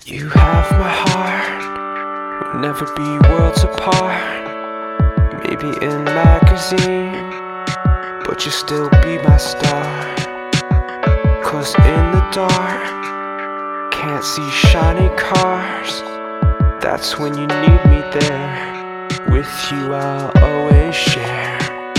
You have my heart, we'll never be worlds apart. Maybe in magazine, but you'll still be my star. 'Cause in the dark, can't see shiny cars. That's when you need me there. With you I'll always share.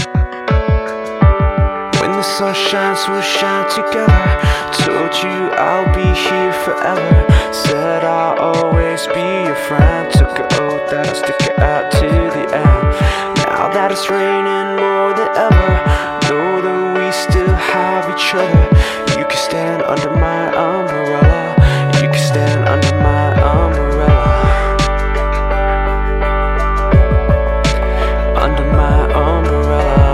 When the sun shines, we'll shine together. Told you I'll be here forever. Said I'll always be your friend. Took an oath that I'll stick it out to the end. Now that it's raining more than ever, know that we still have each other. You can stand under my umbrella. You can stand under my umbrella. Under my umbrella.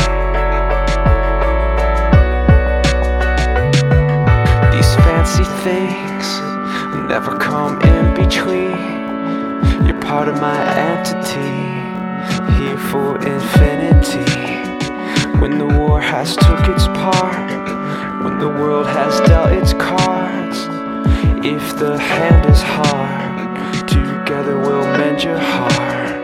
These fancy things never come in between. You're part of my entity, here for infinity. When the war has took its part, when the world has dealt its cards, if the hand is hard, together we'll mend your heart.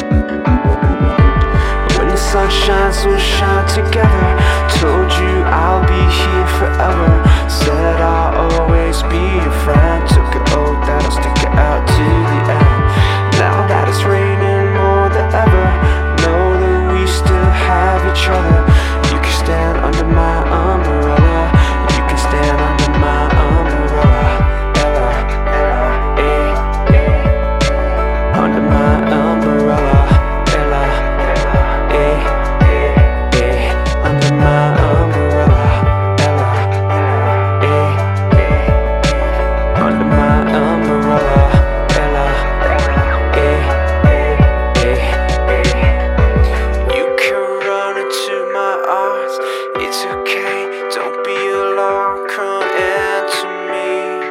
When the sun shines, we'll shine together. Told you I'll be here forever. Said I'll always be your friend. Took an oath that I'll stick it out to the end. Now that it's raining more than ever, know that we still have each other. You can stand under my umbrella. You can stand under my umbrella. Ella, Ella, eh, eh. Under my umbrella. Ella, Ella, eh, eh, eh. Under my umbrella. Ella, eh, eh. Under my umbrella. Ella, eh, eh, eh. You can run into my arms. It's okay, don't be alarmed. Come into me.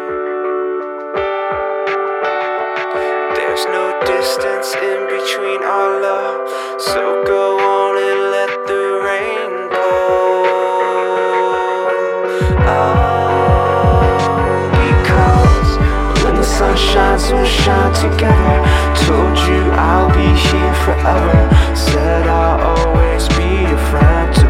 There's no distance in between our love, so go on and let the rain go. Oh, because when the sun shines, we'll shine together. Told you I'll be here forever. Said I'll always be your friend.